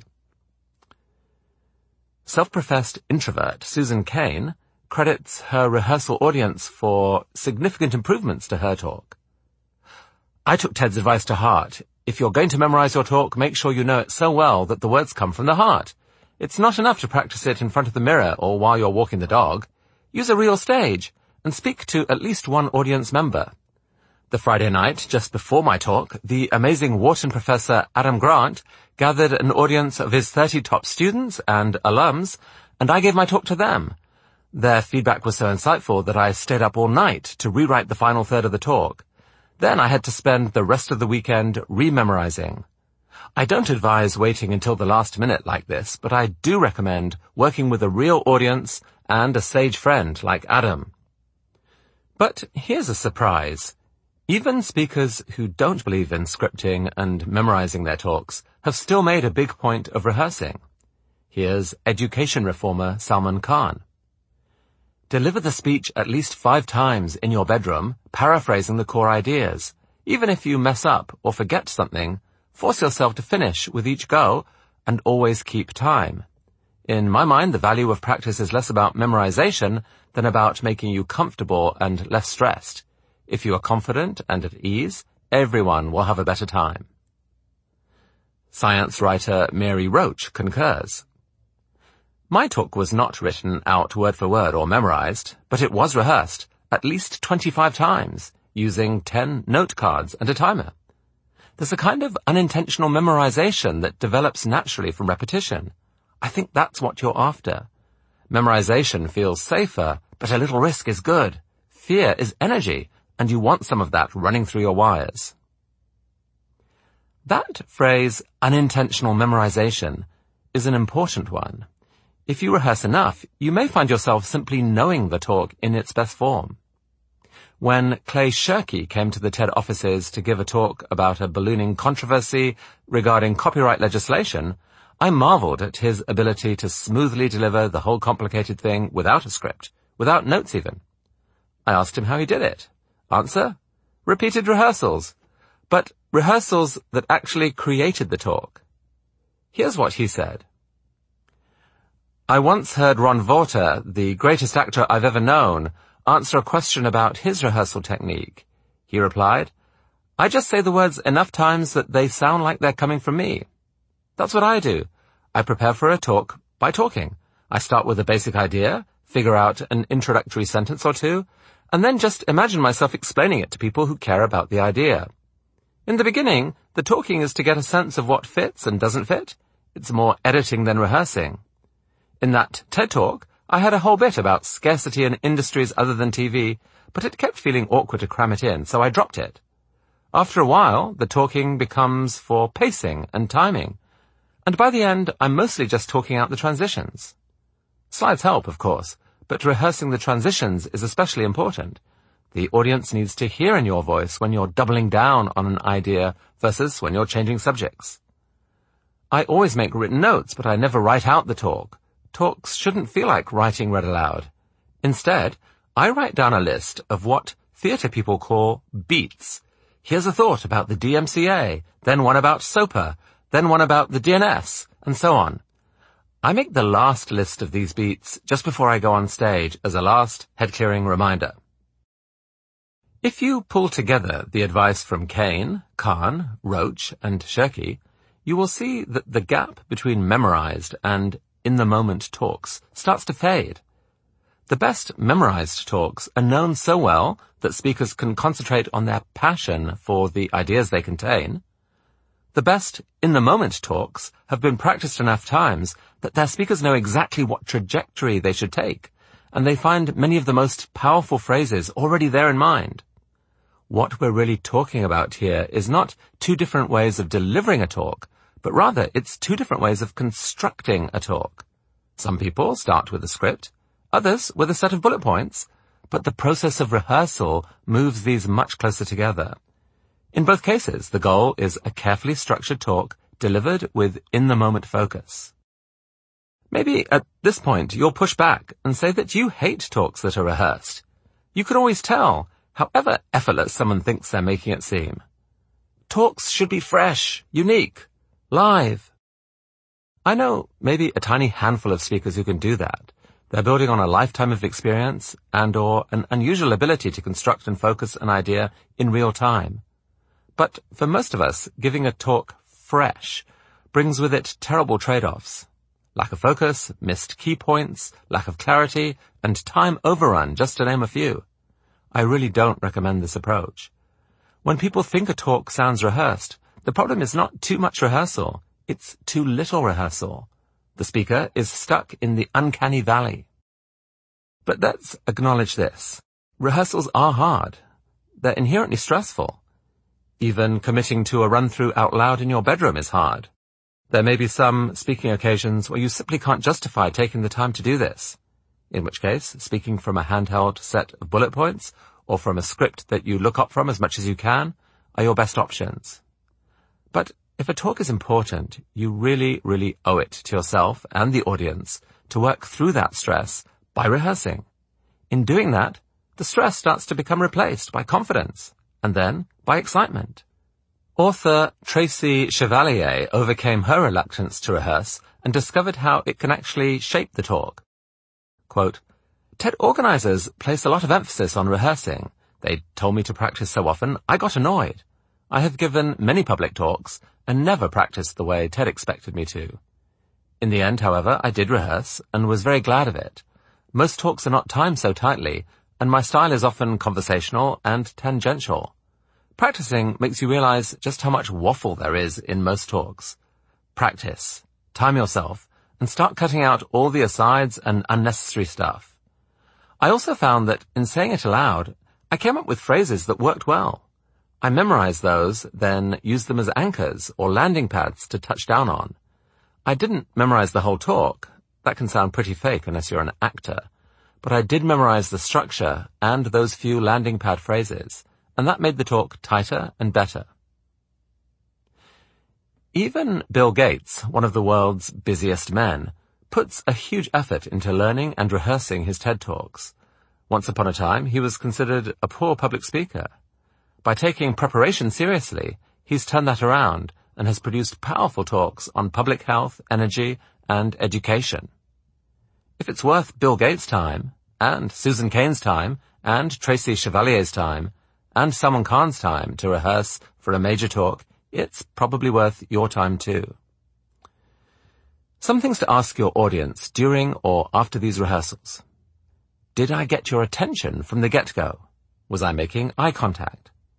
Self-professed introvert Susan Cain credits her rehearsal audience for significant improvements to her talk. "I took Ted's advice to heart. If you're going to memorize your talk, make sure you know it so well that the words come from the heart. It's not enough to practice it in front of the mirror or while you're walking the dog. Use a real stage and speak to at least one audience member." The Friday night, just before my talk, the amazing Wharton professor Adam Grant gathered an audience of his thirty top students and alums, and I gave my talk to them. Their feedback was so insightful that I stayed up all night to rewrite the final third of the talk. Then I had to spend the rest of the weekend rememorizing. I don't advise waiting until the last minute like this, but I do recommend working with a real audience and a sage friend like Adam. But here's a surprise. Even speakers who don't believe in scripting and memorizing their talks have still made a big point of rehearsing. Here's education reformer Salman Khan. Deliver the speech at least five times in your bedroom, paraphrasing the core ideas. Even if you mess up or forget something, force yourself to finish with each go and always keep time. In my mind, the value of practice is less about memorization than about making you comfortable and less stressed. If you are confident and at ease, everyone will have a better time. Science writer Mary Roach concurs. My talk was not written out word for word or memorized, but it was rehearsed at least twenty-five times, using ten note cards and a timer. There's a kind of unintentional memorization that develops naturally from repetition. I think that's what you're after. Memorization feels safer, but a little risk is good. Fear is energy, and you want some of that running through your wires. That phrase, unintentional memorization, is an important one. If you rehearse enough, you may find yourself simply knowing the talk in its best form. When Clay Shirky came to the TED offices to give a talk about a ballooning controversy regarding copyright legislation, I marveled at his ability to smoothly deliver the whole complicated thing without a script, without notes even. I asked him how he did it. Answer? Repeated rehearsals. But rehearsals that actually created the talk. Here's what he said. I once heard Ron Vorter, the greatest actor I've ever known, answer a question about his rehearsal technique. He replied, I just say the words enough times that they sound like they're coming from me. That's what I do. I prepare for a talk by talking. I start with a basic idea, figure out an introductory sentence or two, and then just imagine myself explaining it to people who care about the idea. In the beginning, The talking is to get a sense of what fits and doesn't fit. It's more editing than rehearsing. In that TED Talk, I had a whole bit about scarcity in industries other than T V, but it kept feeling awkward to cram it in, so I dropped it. After a while, the talking becomes for pacing and timing, and by the end, I'm mostly just talking out the transitions. Slides help, of course, but rehearsing the transitions is especially important. The audience needs to hear in your voice when you're doubling down on an idea versus when you're changing subjects. I always make written notes, but I never write out the talk. Talks shouldn't feel like writing read aloud. Instead, I write down a list of what theatre people call beats. Here's a thought about the D M C A, then one about SOPA, then one about the D N S, and so on. I make the last list of these beats just before I go on stage as a last head-clearing reminder. If you pull together the advice from Kane, Kahn, Roach, and Shirky, you will see that the gap between memorized and in-the-moment talks starts to fade. The best memorized talks are known so well that speakers can concentrate on their passion for the ideas they contain. The best in-the-moment talks have been practiced enough times that their speakers know exactly what trajectory they should take, and they find many of the most powerful phrases already there in mind. What we're really talking about here is not two different ways of delivering a talk, but rather it's two different ways of constructing a talk. Some people start with a script, others with a set of bullet points, but the process of rehearsal moves these much closer together. In both cases, the goal is a carefully structured talk delivered with in-the-moment focus. Maybe at this point you'll push back and say that you hate talks that are rehearsed. You can always tell, however effortless someone thinks they're making it seem. Talks should be fresh, unique, live. I know maybe a tiny handful of speakers who can do that. They're building on a lifetime of experience and or an unusual ability to construct and focus an idea in real time. But for most of us, giving a talk fresh brings with it terrible trade-offs. Lack of focus, missed key points, lack of clarity, and time overrun, just to name a few. I really don't recommend this approach. When people think a talk sounds rehearsed, the problem is not too much rehearsal, it's too little rehearsal. The speaker is stuck in the uncanny valley. But let's acknowledge this. Rehearsals are hard. They're inherently stressful. Even committing to a run-through out loud in your bedroom is hard. There may be some speaking occasions where you simply can't justify taking the time to do this, in which case speaking from a handheld set of bullet points or from a script that you look up from as much as you can are your best options. But if a talk is important, you really, really owe it to yourself and the audience to work through that stress by rehearsing. In doing that, the stress starts to become replaced by confidence, and then by excitement. Author Tracy Chevalier overcame her reluctance to rehearse and discovered how it can actually shape the talk. Quote, TED organizers place a lot of emphasis on rehearsing. They told me to practice so often, I got annoyed. I have given many public talks and never practiced the way TED expected me to. In the end, however, I did rehearse and was very glad of it. Most talks are not timed so tightly, and my style is often conversational and tangential. Practicing makes you realize just how much waffle there is in most talks. Practice, time yourself, and start cutting out all the asides and unnecessary stuff. I also found that in saying it aloud, I came up with phrases that worked well. I memorized those, then used them as anchors or landing pads to touch down on. I didn't memorize the whole talk. That can sound pretty fake unless you're an actor. But I did memorize the structure and those few landing pad phrases, and that made the talk tighter and better. Even Bill Gates, one of the world's busiest men, puts a huge effort into learning and rehearsing his TED Talks. Once upon a time, he was considered a poor public speaker. By taking preparation seriously, he's turned that around and has produced powerful talks on public health, energy, and education. If it's worth Bill Gates' time, and Susan Cain's time, and Tracy Chevalier's time, and Salman Khan's time to rehearse for a major talk, it's probably worth your time too. Some things to ask your audience during or after these rehearsals. Did I get your attention from the get-go? Was I making eye contact?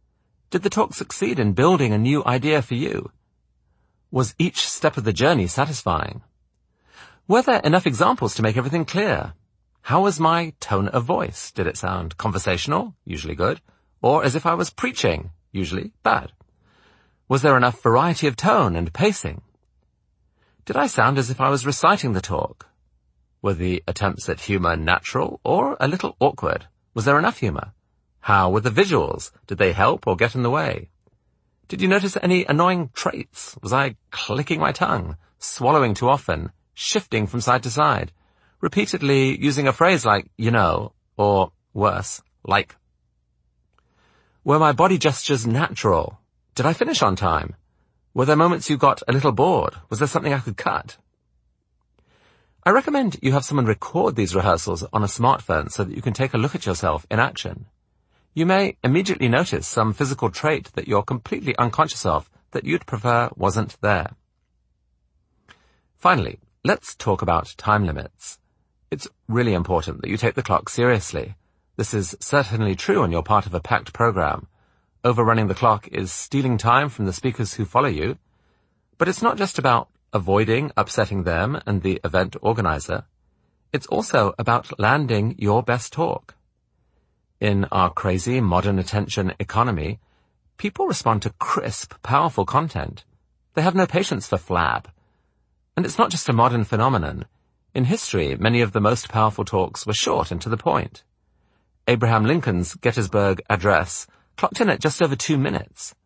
Did the talk succeed in building a new idea for you? Was each step of the journey satisfying? Were there enough examples to make everything clear? How was my tone of voice? Did it sound conversational, usually good, or as if I was preaching, usually bad? Was there enough variety of tone and pacing? Did I sound as if I was reciting the talk? Were the attempts at humour natural or a little awkward? Was there enough humour? How were the visuals? Did they help or get in the way? Did you notice any annoying traits? Was I clicking my tongue, swallowing too often, shifting from side to side, repeatedly using a phrase like, you know, or worse, like? Were my body gestures natural? Did I finish on time? Were there moments you got a little bored? Was there something I could cut? I recommend you have someone record these rehearsals on a smartphone so that you can take a look at yourself in action. You may immediately notice some physical trait that you're completely unconscious of that you'd prefer wasn't there. Finally, let's talk about time limits. It's really important that you take the clock seriously. This is certainly true when you're part of a packed program. Overrunning the clock is stealing time from the speakers who follow you. But it's not just about avoiding upsetting them and the event organizer. It's also about landing your best talk. In our crazy modern attention economy, people respond to crisp, powerful content. They have no patience for flab. And it's not just a modern phenomenon. In history, many of the most powerful talks were short and to the point. Abraham Lincoln's Gettysburg Address clocked in at just over two minutes.